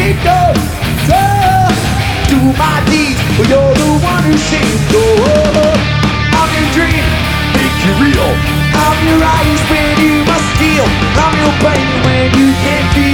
it goes. So, do my deeds, but you're the one who seems to. I'm your dream, make you real. I'm your eyes when you must steal. I'm your pain when you can't feel.